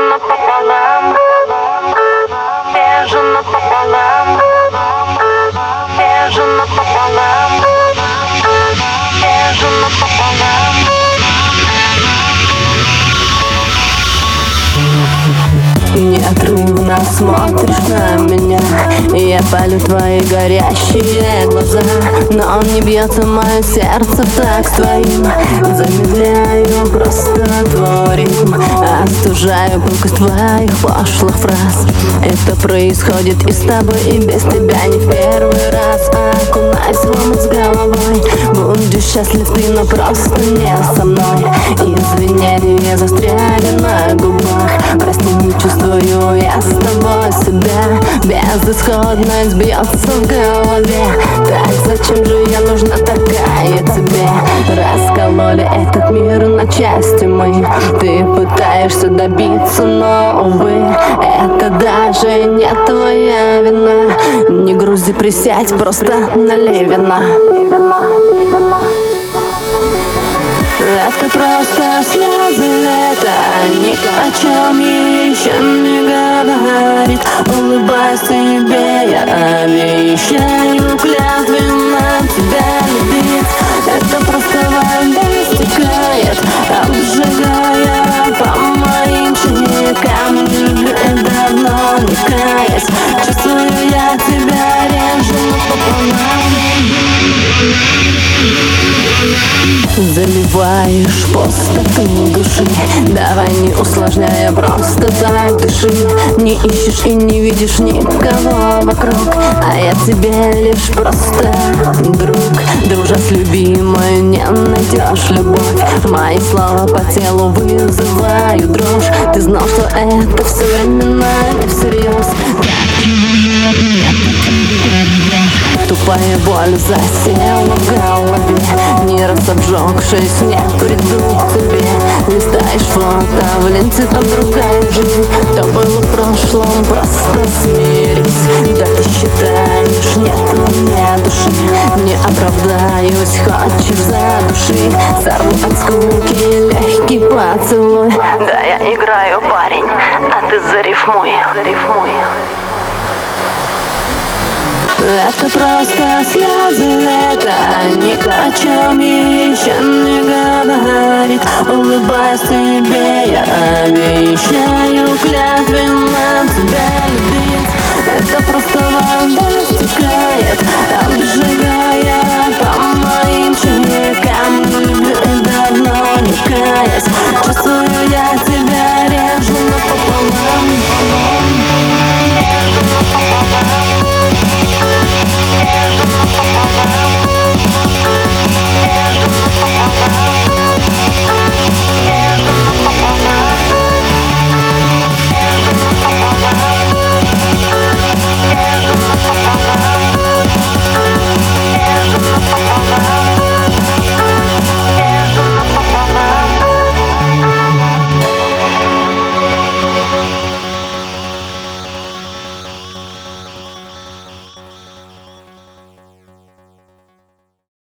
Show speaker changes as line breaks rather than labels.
напополам, режу напополам, режу напополам, режу напополам.
Неотрывно смотришь на меня, я палю твои горящие глаза, но он не бьется мое сердце так с твоим. Замедляю просто твой ритм, остужаю пылкость твоих пошлых фраз. Это происходит и с тобой, и без тебя не в первый раз. Окунайся в омут с головой, будешь счастлив ты, но просто не со мной. Извинения застряли на губах, прости, не чувствую я с тобой себя. Безысходность бьется в голове, так зачем же я нужна такая тебе? Раскололи этот мир на части мы, ты пытаешься добиться, но, увы, это даже не твоя вина. Не грузи, присядь, просто налей вина. Это просто слезы, это ни о чем еще не говорит. Улыбаясь тебе, я обещаю клятвенно тебя любить. Это просто вода стекает, обжигая по моим щекам. Не люблю и давно не каясь, чувствую я тебя, режу пополам. Заливаешь пустоту души, давай не усложняя, просто так дыши. Не ищешь и не видишь никого вокруг, а я тебе лишь просто друг. Дружа с любимой не найдешь любовь, мои слова по телу вызывают дрожь. Ты знал, что это все временно, не всерьез. Тупая боль засела в голове, не раз обжегшись, не приду к тебе. Листаешь фото в ленте, там другая жизнь, то было в прошлом, просто смирись. Да ты считаешь, нет во мне души, не оправдаюсь, хочешь задуши. Сорву от скуки легкий поцелуй, да я играю, парень, а ты зарифмуй. Это просто слезы, это ни о чем еще не говорит. Улыбаясь тебе, я